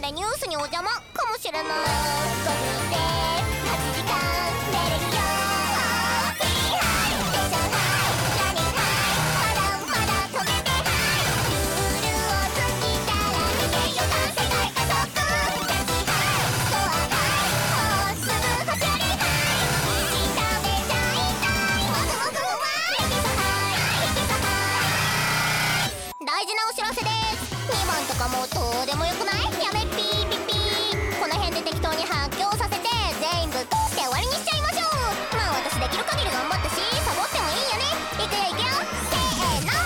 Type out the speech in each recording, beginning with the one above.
間でニュースにお邪魔かもしれない。5分で8時間寝れるよ。ピーハイテンションハイランニングハイまだまだ止めてハイルールをつきたら逃げようか世界加速キャッチハイスコアハイもうすぐ星よりハイ石食べちゃいたいワクワクワイヒサハイヒサハイ。大事なお知らせです。2番とかもうどうでもよくない？やめピーピピー。この辺で適当に発狂させて全部通して終わりにしちゃいましょう。まあ私できる限り頑張ったしサボってもいいよね。いくよいくよせーの。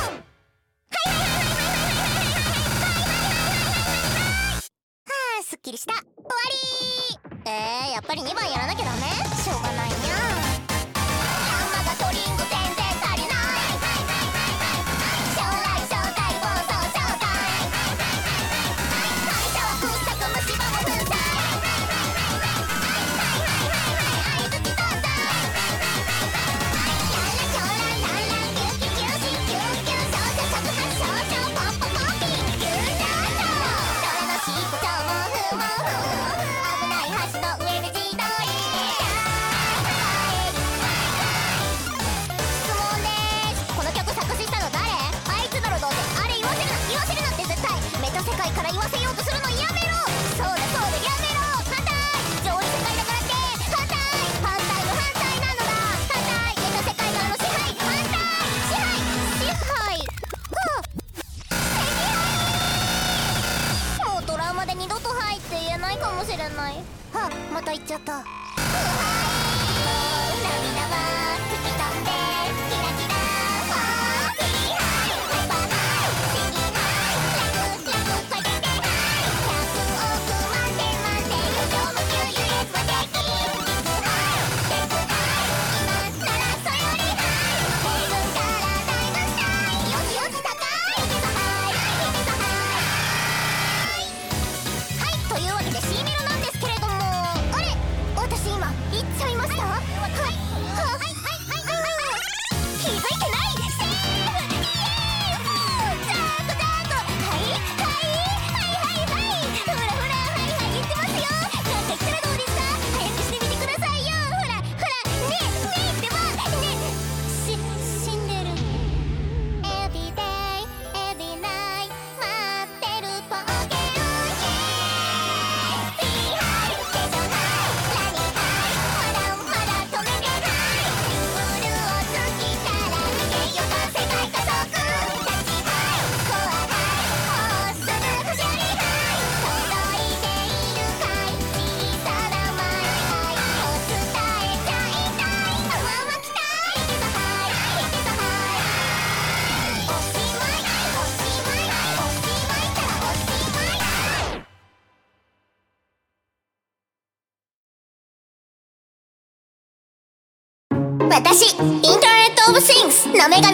はあすっきりした。終わり。やっぱり2番やらなきゃダメ？しょうがないにゃ。山がトリング全然足りない。将来正体暴走正体。会社は掘削虫歯も粉砕。相づちどうぞ。やらちょらららキュキュキュシキュキュ少女触発少女ポンポコピンキューラート。それの尻尾もふもふ。危ない橋の上で自撮り。質問です。この曲作詞したの誰？あいつだろどうせ。あれ言わせるなって絶対。メタ世界から言わせようとするのやめろ。そうだやめろ。反対。上位世界だからって反対。反対の反対なのだ。反対。メタ世界からの支配反対。支配もうトラウマで二度とはいって言えないかもしれない。はっまた言っちゃった。涙は吹き飛んでキラキラピーハイハイパーハイシギハイ楽楽これでハイ100億万点満点余剰無給優越はでき肉ハイデブハイ今ならそれよりハイ米軍から大軍隊よしよし高いヒゲサハイヒゲサハイ。はい、というわけで C メロなんですけれども、あれ私今言っちゃいました？はい気づいてないセーフイエーイザーコほら言ってますよ。なんか言ったらどうですか？早くしてみてくださいよ。ほらねってばね死んでる。エビデイエビナイ待ってるポーケンピーハイテンションハイラニーハイまだ止めてハイルールをつきたら逃げようか世界加速キャッチハイスコアハイもうすぐ星よりハイ届いているかい小さなマイハイを伝えちゃいたい。そのまま来たいヒゲサハイヒゲサハイ。おしまいおしまいおしまいったらおしまい。私インターネットオブシングスの女神